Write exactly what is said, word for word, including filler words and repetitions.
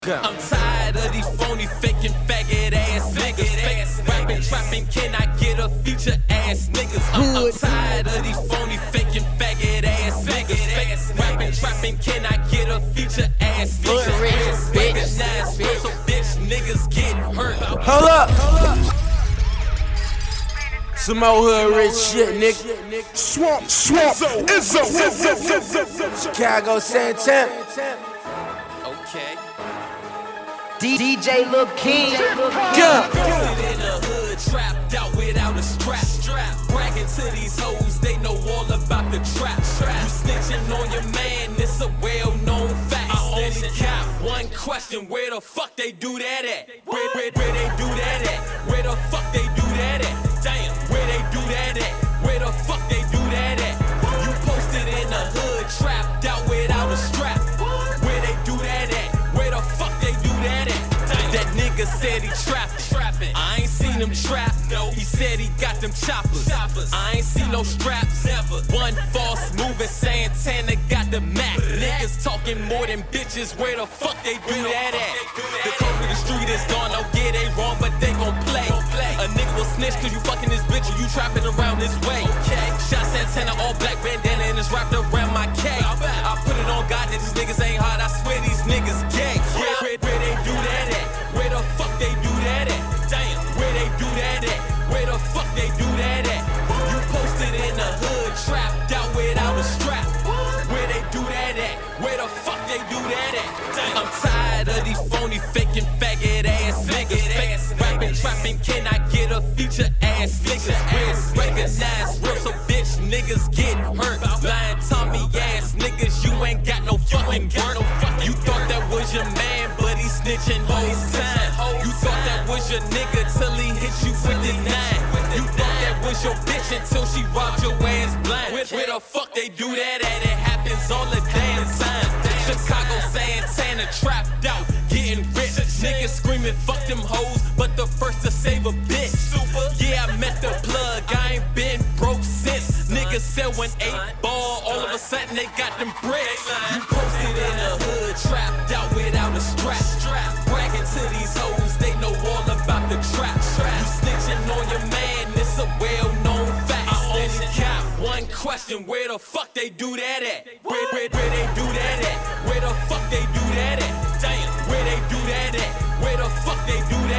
I'm tired of these phony, faking, faggot ass niggas. Rapping, trapping, can I get a feature ass niggas? I'm, I'm tired of these phony, faking, faggot ass niggas. Rapping, trapping, can I get a feature ass niggas? Recognize real, so bitch niggas get hurt. Hold up. Some old hood rich shit, nigga. Swamp, swamp, Izzo, Izzo, Izzo, Izzo. Chicago, Santana. Okay. D J Lil King. Yeah. Posted in the hood, trapped out without a strap. Strap. Bragging to these hoes, they know all about the trap. You snitching on your man, it's a well-known fact. I only got one question: where the fuck they do that at? Where, where, where they do that at? Where the fuck they do that at? Damn, where they do that at? Where the fuck they do that at? You posted in the hood, trapped out without a strap. Where they do that at? Where the fuck they do that at? That nigga said he trapping. I ain't seen him trap. No, he said he got them choppers. I ain't see no straps. Never. One false move and Santana got the Mac. Niggas talking more than bitches. Where the fuck they do that at? The code of the street is gone. Don't get it wrong, but they gon' play. A nigga will snitch cause you fucking this bitch and you trapping around this way. Okay. Shot Santana, all black bandana and it's wrapped around my K. I put it on God that these niggas ain't hard. I swear these niggas gay. Where, where, where they do that at? Where the fuck they do that at? Damn, where they do that at? Where the fuck they do that at? You posted in the hood, trapped out without a strap. Where they do that at? Where the fuck they do that at? Damn. I'm tired of these phony, faking, faggot ass niggas. Rapping, trapping, can I get a feature ass niggas? Real, recognize real, so bitch niggas get hurt. Lying Tommy ass niggas, you ain't got no fucking word. You thought that was your man, but he snitching whole time. You thought that was your nigga till he hit you with the nine. You thought that was your bitch until she robbed your ass blind. Where, where the fuck they do that at? It happens all the damn time. Chicago, Santana, trapped out, getting rich. Niggas screaming, fuck them hoes, but the first to save a bitch. Yeah, I met the plug, I ain't been broke since. Niggas selling eight ball, all of a sudden they got them bricks. You posted in the hood, trapped out without a strap. Bragging to these hoes, they know all about the trap. You snitching on your man, it's a well-known fact. I only got one question: where the fuck they do that at? Where, where, where they do that at? Where the fuck they do that at? Damn, where they do that at? Where the fuck they do that at?